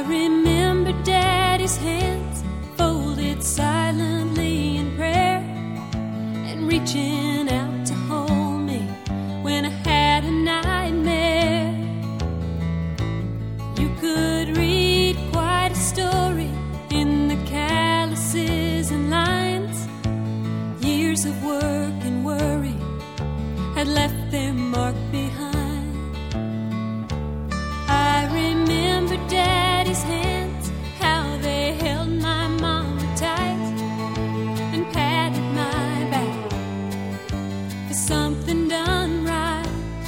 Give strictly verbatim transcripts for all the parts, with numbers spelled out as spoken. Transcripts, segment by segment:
I remember Daddy's hands folded silently in prayer and reaching out to hold me when I had a nightmare. You could read quite a story in the calluses and lines. Years of work and worry had left their mark behind. I remember Daddy's hands, how they held my mama tight and patted my back for something done right.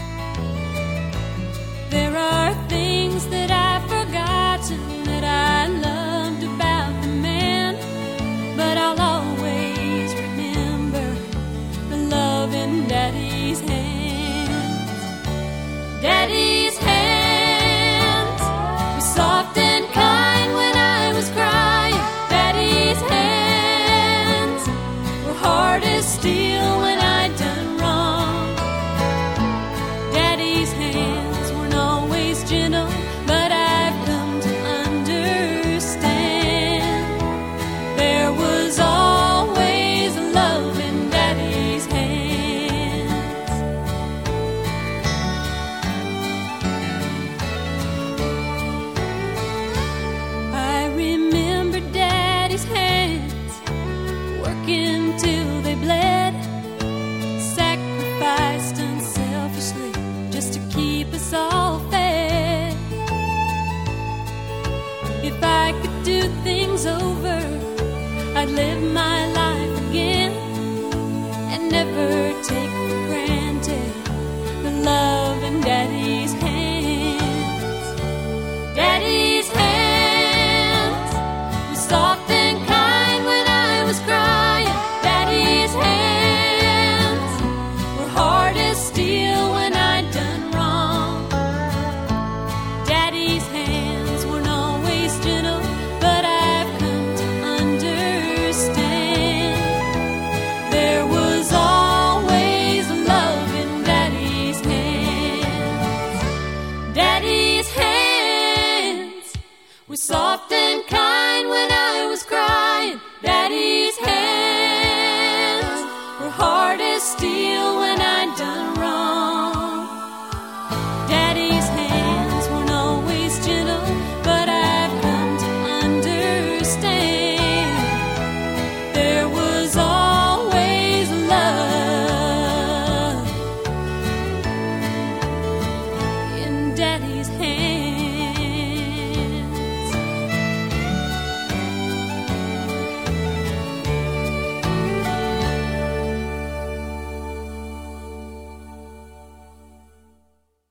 There are things that I've forgotten that I loved about the man, but I'll always remember the love in Daddy's hands. Daddy's hands were soft and kind when I was crying. Daddy's hands were hard as steel when I'd done wrong. Daddy's hands weren't always gentle, but I've come to understand there was always love in Daddy's hands. I remember Daddy's hands working till they bled, sacrificed unselfishly just to keep us all fed. If I could do things over, I'd live my life again and never take for granted the love in Daddy's hands. Daddy's hands were soft and kind when I was crying. Daddy's hands were hard as steel when I'd done wrong. Daddy's hands weren't always gentle, but I've come to understand there was always love in Daddy's hands. Daddy's hands were soft and kind when I was crying. Daddy's hands were hard as steel when I'd done wrong. Daddy's hands weren't always gentle, but I've come to understand there was always love in Daddy's hands.